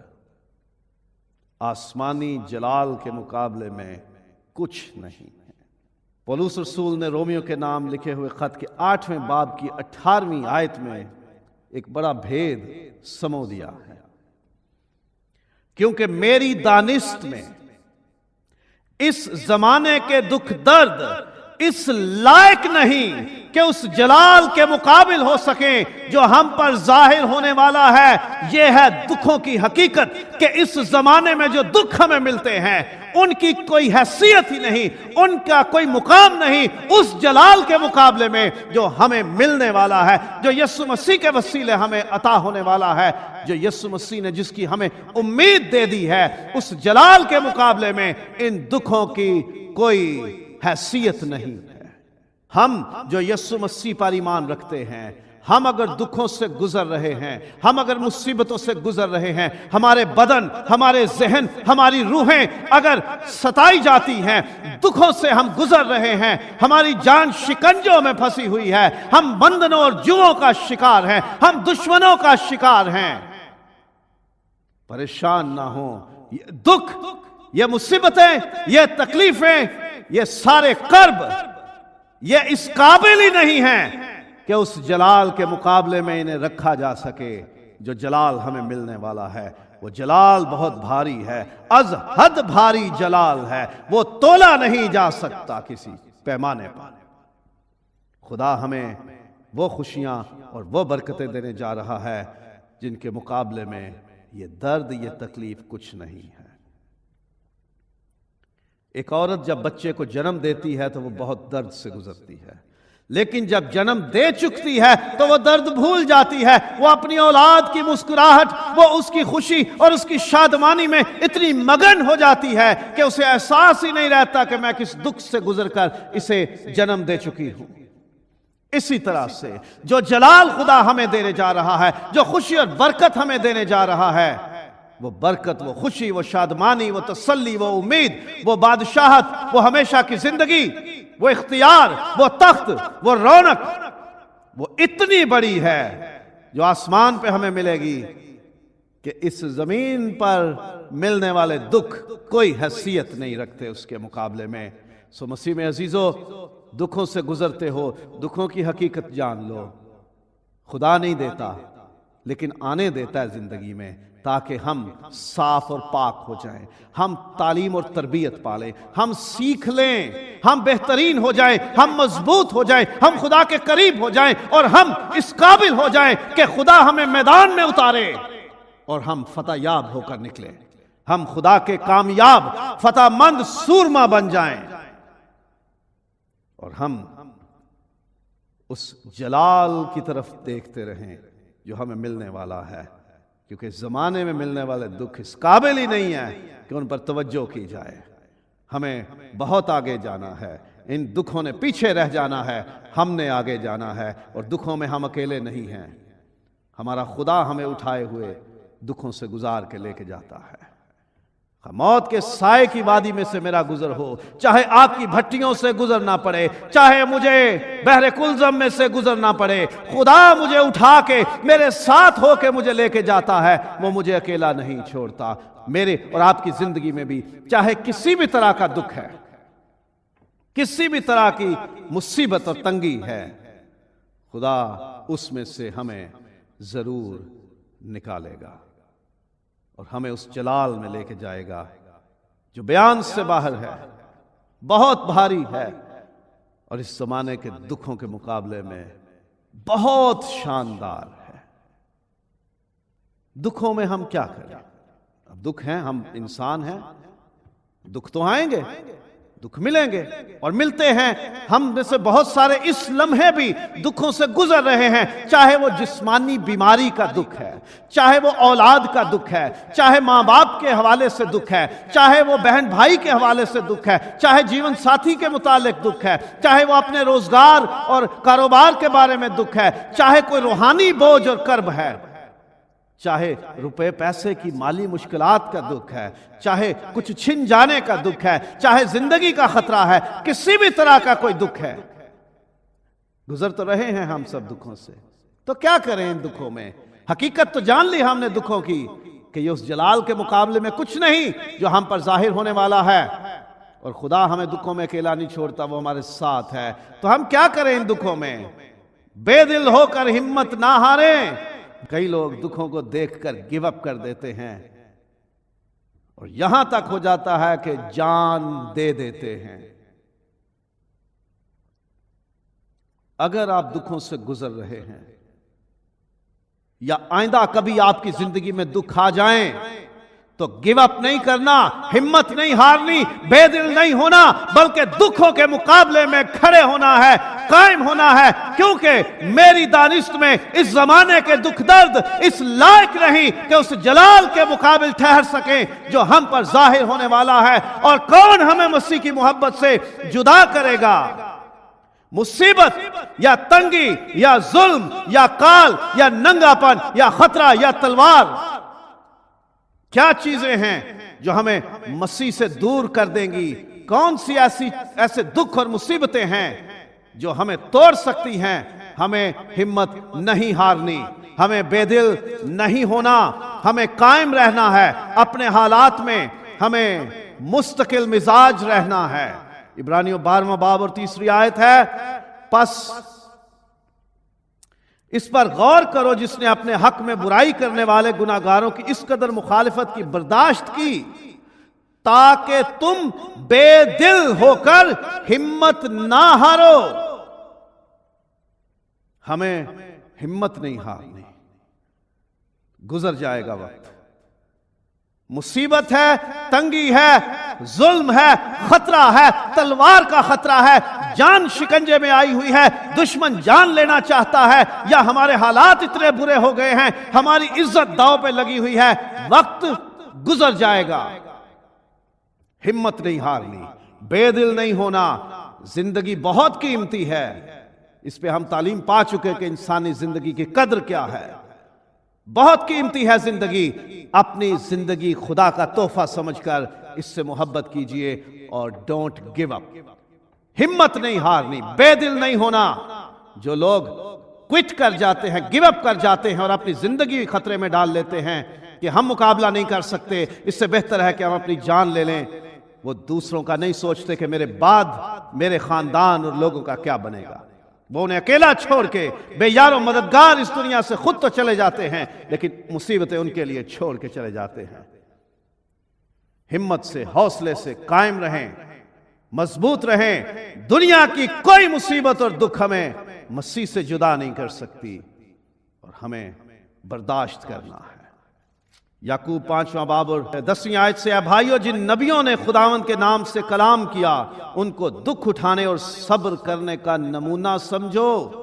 आसमानी जलाल के मुकाबले में कुछ नहीं है। पौलुस रसूल ने रोमियो के नाम लिखे हुए खत के आठवें बाब की अठारहवीं आयत में एक बड़ा भेद समो दिया है, क्योंकि मेरी दानिस्त में इस जमाने के दुख दर्द इस लायक नहीं कि उस जलाल के मुकाबिल हो सके जो हम पर जाहिर होने वाला है। यह है दुखों की हकीकत कि इस जमाने में जो दुख हमें मिलते हैं उनकी कोई हैसियत ही नहीं, उनका कोई मुकाम नहीं उस जलाल के मुकाबले में जो हमें मिलने वाला है, जो यीशु मसीह के वसीले हमें अता होने वाला है, जो यीशु मसीह ने जिसकी हमें उम्मीद दे दी है। उस जलाल के मुकाबले में इन दुखों की कोई हैसियत नहीं है। हम जो यीशु मसीह पर ईमान रखते हैं, हम अगर दुखों से गुजर रहे हैं, हम अगर मुसीबतों से गुजर रहे हैं, हमारे बदन, हमारे जहन, हमारी रूहें अगर सताई जाती हैं, दुखों से हम गुजर रहे हैं, हमारी जान शिकंजों में फंसी हुई है, हम बंधनों और जुओं का शिकार हैं, हम दुश्मनों का शिकार हैं, परेशान ना हो। ये दुख, ये मुसीबतें, ये तकलीफें, ये सारे कर्ब, ये इस काबिल ही नहीं हैं कि उस जलाल के मुकाबले में इन्हें रखा जा सके। जो जलाल हमें मिलने वाला है वो जलाल बहुत भारी है, अज हद भारी जलाल है, वो तोला नहीं जा सकता किसी पैमाने पर। खुदा हमें वो खुशियां और वो बरकतें देने जा रहा है जिनके मुकाबले में ये दर्द, ये तकलीफ कुछ नहीं है। एक औरत जब बच्चे को जन्म देती है तो वो बहुत दर्द से गुजरती है, लेकिन जब जन्म दे चुकती है तो वो दर्द भूल जाती है। वो अपनी औलाद की मुस्कुराहट, वो उसकी खुशी और उसकी शादमानी में इतनी मगन हो जाती है कि उसे एहसास ही नहीं रहता कि मैं किस दुख से गुजरकर इसे जन्म दे चुकी हूं। इसी तरह से जो जलाल खुदा हमें देने जा रहा है, जो खुशी और बरकत हमें देने जा रहा है, वो बरकत, वो खुशी, वो शादमानी, वो तसल्ली, वो उम्मीद, वो बादशाहत, वो हमेशा की जिंदगी, वो इख्तियार, वो तख्त, वो रौनक, वो इतनी बड़ी है जो आसमान पे हमें मिलेगी कि इस जमीन पर मिलने वाले दुख कोई हैसियत नहीं रखते उसके मुकाबले में। सो मसीह में अजीजो, दुखों से गुजरते हो, दुखों की हकीकत जान लो। खुदा नहीं देता, लेकिन आने देता है जिंदगी में, ताकि हम साफ और पाक हो जाएं, हम तालीम और तरबियत पालें, हम सीख लें, हम बेहतरीन हो जाएं, हम मजबूत हो जाएं, हम खुदा के करीब हो जाएं, और हम इस काबिल हो जाएं कि खुदा हमें मैदान में उतारे और हम फतहयाब होकर निकलें, हम खुदा के कामयाब फतहमंद सूरमा बन जाएं, और हम उस जलाल की तरफ देखते रहें जो हमें मिलने वाला है। क्योंकि इस जमाने में मिलने वाले दुख इस काबिल ही नहीं है कि उन पर तवज्जो की जाए। हमें बहुत आगे जाना है, इन दुखों ने पीछे रह जाना है, हमने आगे जाना है, और दुखों में हम अकेले नहीं हैं। हमारा खुदा हमें उठाए हुए दुखों से गुजार के लेके जाता है। मौत के साए की वादी में से मेरा गुजर हो, चाहे आग की भट्टियों से गुजरना पड़े, चाहे मुझे बहरे कुलजम में से गुजरना पड़े, खुदा मुझे उठा के मेरे साथ होके मुझे लेके जाता है, वो मुझे अकेला नहीं छोड़ता। मेरे और आपकी जिंदगी में भी चाहे किसी भी तरह का दुख है, किसी भी तरह की मुसीबत और तंगी है, खुदा उसमें से हमें जरूर निकालेगा और हमें उस जलाल में लेके जाएगा जो बयान से बाहर है, बहुत भारी है और इस जमाने के दुखों के मुकाबले में बहुत शानदार है। दुखों में हम क्या करें? अब दुख हैं, हम इंसान हैं, दुख तो आएंगे, दुख मिलेंगे और मिलते हैं। हम में से बहुत सारे इस लम्हे भी दुखों से गुजर रहे हैं, चाहे वो जिस्मानी बीमारी का दुख है, चाहे वो औलाद का दुख है, चाहे माँ बाप के हवाले से दुख है, चाहे वो बहन भाई के हवाले से दुख है, चाहे जीवन साथी के मुतालिक दुख है, चाहे वो अपने रोजगार और कारोबार के बारे में दुख है, चाहे कोई रूहानी बोझ और कर्ब है, चाहे रुपए पैसे की माली मुश्किलात का दुख है, चाहे कुछ छिन जाने का दुख है, चाहे जिंदगी का खतरा है, किसी भी तरह का कोई दुख है, गुजर तो रहे हैं हम सब दुखों से। तो क्या करें इन दुखों में? हकीकत तो जान ली हमने दुखों की कि ये उस जलाल के मुकाबले में कुछ नहीं जो हम पर जाहिर होने वाला है, और खुदा हमें दुखों में अकेला नहीं छोड़ता, वो हमारे साथ है। तो हम क्या करें इन दुखों में? बेदिल होकर हिम्मत ना हारें। कई लोग दुखों को देखकर गिव अप कर देते हैं और यहां तक हो जाता है कि जान दे देते हैं। अगर आप दुखों से गुजर रहे हैं या आइंदा कभी आपकी जिंदगी में दुख आ जाएं, तो गिव अप नहीं करना, हिम्मत नहीं हारनी, बेदिल नहीं होना, बल्कि दुखों के मुकाबले में खड़े होना है, कायम होना है, क्योंकि मेरी दानिश्त में इस जमाने के दुख दर्द इस लायक नहीं कि उस जलाल के मुकाबिल ठहर सके जो हम पर जाहिर होने वाला है। और कौन हमें मसीह की मोहब्बत से जुदा करेगा? मुसीबत या तंगी या जुल्म या काल या नंगापन या खतरा या तलवार, क्या चीजें हैं जो हमें मसीह से दूर कर देंगी? कौन सी ऐसी ऐसे दुख और मुसीबतें हैं जो हमें तोड़ सकती हैं? हमें हिम्मत नहीं हारनी, हमें बेदिल नहीं होना, हमें कायम रहना है अपने हालात में, हमें मुस्तकिल मिजाज रहना है। इब्रानियों बारहवां बाब और तीसरी आयत है, पस इस पर गौर करो जिसने अपने हक में बुराई करने वाले गुनाहगारों की इस कदर मुखालिफत की बर्दाश्त की, ताकि तुम बेदिल होकर हिम्मत ना हारो। हमें हिम्मत नहीं हारनी। गुजर जाएगा वक्त, मुसीबत है, तंगी है, जुल्म है, खतरा है, तलवार का खतरा है, जान शिकंजे में आई हुई है, दुश्मन जान लेना चाहता है, या हमारे हालात इतने बुरे हो गए हैं, हमारी इज्जत दांव पे लगी हुई है। वक्त गुजर जाएगा, हिम्मत नहीं हारनी, बेदिल नहीं होना। जिंदगी बहुत कीमती है, इस पे हम तालीम पा चुके कि इंसानी जिंदगी की कद्र क्या है। बहुत कीमती है जिंदगी। अपनी जिंदगी खुदा का तोहफा समझकर इससे मोहब्बत कीजिए और डोंट गिव अप। हिम्मत नहीं हारनी, बेदिल नहीं होना। जो लोग क्विट कर जाते हैं, गिव अप कर जाते हैं और अपनी जिंदगी खतरे में डाल लेते हैं कि हम मुकाबला नहीं कर सकते, इससे बेहतर है कि हम अपनी जान ले लें, वो दूसरों का नहीं सोचते कि मेरे बाद मेरे खानदान और लोगों का क्या बनेगा। वो उन्हें अकेला छोड़ के बेयारो मददगार इस दुनिया से खुद तो चले जाते हैं, लेकिन मुसीबतें उनके लिए छोड़ के चले जाते हैं। हिम्मत से, हौसले से कायम रहें, मजबूत रहें। दुनिया की कोई मुसीबत और दुख हमें मसीह से जुदा नहीं कर सकती और हमें बर्दाश्त करना है। याकूब पांचवा बाब और दसवीं आयत से, है भाइयों, जिन नबियों ने खुदावंद के नाम से कलाम किया उनको दुख उठाने और सब्र करने का नमूना समझो।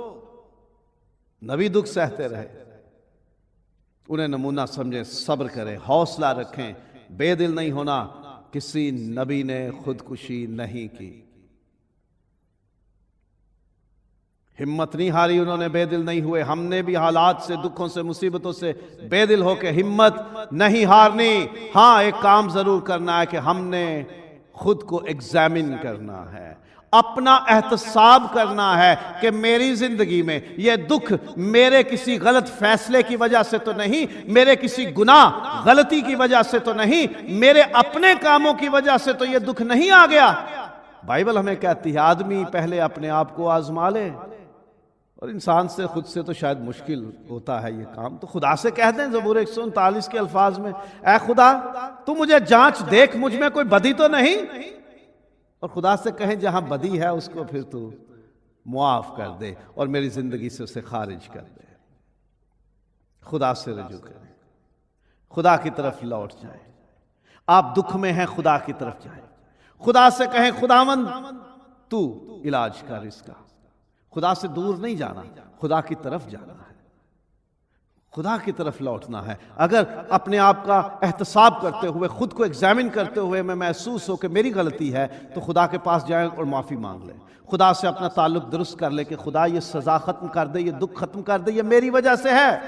नबी दुख सहते रहे, उन्हें नमूना समझें, सब्र करें, हौसला रखें, बेदिल नहीं होना। किसी नबी ने खुदकुशी नहीं की। हिम्मत नहीं हारी, उन्होंने बेदिल नहीं हुए। हमने भी हालात से, दुखों से, मुसीबतों से बेदिल होकर हिम्मत नहीं हारनी। हाँ, एक काम जरूर करना है कि हमने खुद को एग्जामिन करना है, अपना एहतसाब करना है कि मेरी जिंदगी में यह दुख मेरे किसी गलत फैसले की वजह से तो नहीं, मेरे किसी गुनाह गलती की वजह से तो नहीं, मेरे अपने कामों की वजह से तो यह दुख नहीं आ गया। बाइबल हमें कहती है आदमी पहले अपने आप को आजमा ले, और इंसान से खुद से तो शायद मुश्किल होता है ये काम। तो खुदा से कह दें ज़बूर एक सौ उनतालीस के अल्फाज में, ऐ खुदा तू मुझे जांच देख, मुझ में कोई बदी तो नहीं। और खुदा से कहें जहां बदी है उसको फिर तू मुआफ कर दे और मेरी जिंदगी से उसे खारिज कर दे। खुदा से रजू करें, खुदा की तरफ लौट जाए। आप दुख में हैं, खुदा की तरफ जाए, खुदा से कहें खुदावंद तू इलाज कर इसका। खुदा से दूर नहीं जाना, खुदा की तरफ जाना है, खुदा की तरफ लौटना है। अगर अपने आप का एहतसाब करते हुए, खुद को एग्जामिन करते हुए मैं महसूस हो कि मेरी गलती है, तो खुदा के पास जाएं और माफ़ी मांग लें। खुदा से अपना ताल्लुक दुरुस्त कर ले कि खुदा ये सज़ा ख़त्म कर दे, ये दुख ख़त्म कर दे, ये मेरी वजह से है।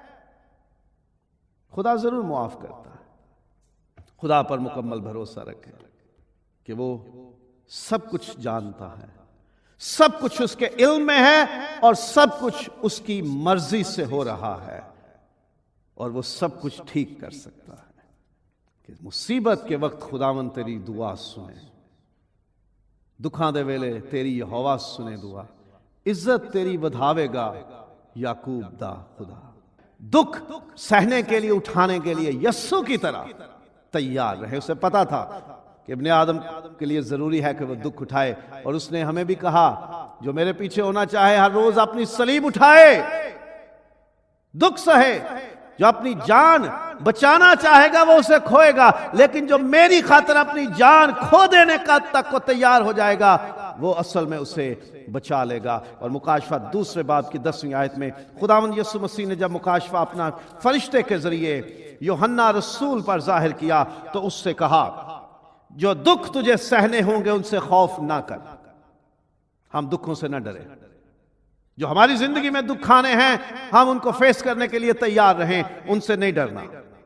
खुदा ज़रूर मुआफ़ करता है। खुदा पर मुकम्मल भरोसा रखें कि वो सब कुछ जानता है, सब कुछ उसके इल्म में है और सब कुछ उसकी मर्जी से हो रहा है, और वो सब कुछ ठीक कर सकता है। कि मुसीबत के वक्त खुदावन तेरी दुआ सुने, दुखां दे वेले तेरी यहोवा सुने दुआ, इज्जत तेरी बढ़ावेगा याकूब दा खुदा। दुख सहने के लिए, उठाने के लिए यस्सु की तरह तैयार रहे। उसे पता था कि इब्ने आदम के लिए जरूरी है कि वह दुख उठाए, और उसने हमें भी कहा जो मेरे पीछे होना चाहे हर रोज अपनी सलीब उठाए, दुख सहे। जो अपनी जान बचाना चाहेगा वो उसे खोएगा, लेकिन जो मेरी खातिर अपनी जान खो देने का तक को तैयार हो जाएगा वो असल में उसे बचा लेगा। और मुकाशफा दूसरे बाब की दसवीं आयत में खुदावंद यीशु मसीह ने जब मुकाशफा अपना फरिश्ते के जरिए यूहन्ना रसूल पर जाहिर किया तो उससे कहा जो दुख तुझे सहने होंगे उनसे खौफ ना कर। हम दुखों से ना डरे, जो हमारी जिंदगी में दुख आने हैं हम उनको फेस करने के लिए तैयार रहें, उनसे नहीं डरना।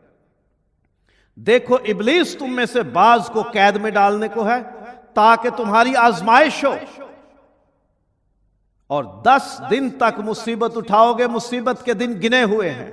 देखो इब्लीस तुम में से बाज को कैद में डालने को है ताकि तुम्हारी आजमाइश हो, और दस दिन तक मुसीबत उठाओगे। मुसीबत के दिन गिने हुए हैं,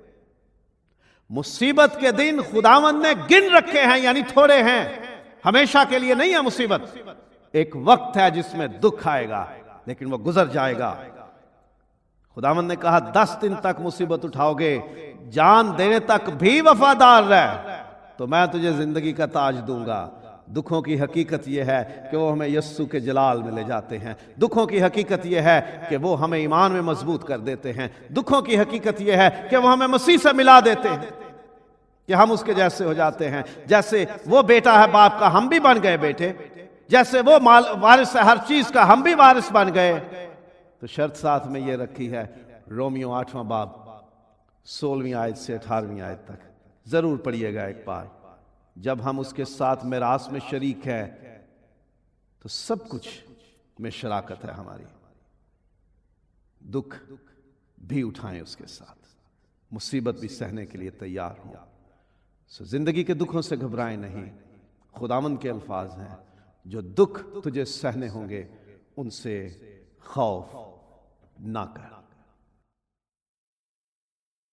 मुसीबत के दिन खुदावंद ने गिन रखे हैं, यानी थोड़े हैं, हमेशा के लिए नहीं है मुसीबत। एक वक्त है जिसमें दुख आएगा लेकिन वो गुजर जाएगा। खुदावंद ने कहा दस दिन तक मुसीबत उठाओगे, जान देने तक भी वफादार रह तो मैं तुझे जिंदगी का ताज दूंगा। दुखों की हकीकत यह है कि वो हमें यस्सु के जलाल में ले जाते हैं। दुखों की हकीकत यह है कि वो हमें ईमान में मजबूत कर देते हैं। दुखों की हकीकत यह है कि वो हमें मसीह से मिला देते हैं कि हम उसके जैसे हो जाते हैं। जैसे वो बेटा है बाप का, हम भी बन गए बेटे। जैसे वो माल वारिस है हर चीज का, हम भी वारिस बन गए। तो शर्त साथ में ये रखी है, रोमियो आठवां बाब सोलहवीं आयत से अठारहवीं आयत तक जरूर पढ़िएगा एक बार। जब हम उसके साथ मिरास में शरीक है तो सब कुछ में शराकत है हमारी। दुख भी उठाएं उसके साथ, मुसीबत भी सहने के लिए तैयार हों। सो जिंदगी के दुखों से घबराएं नहीं। खुदावंद के अल्फाज हैं, जो दुख तुझे सहने होंगे उनसे खौफ ना कर।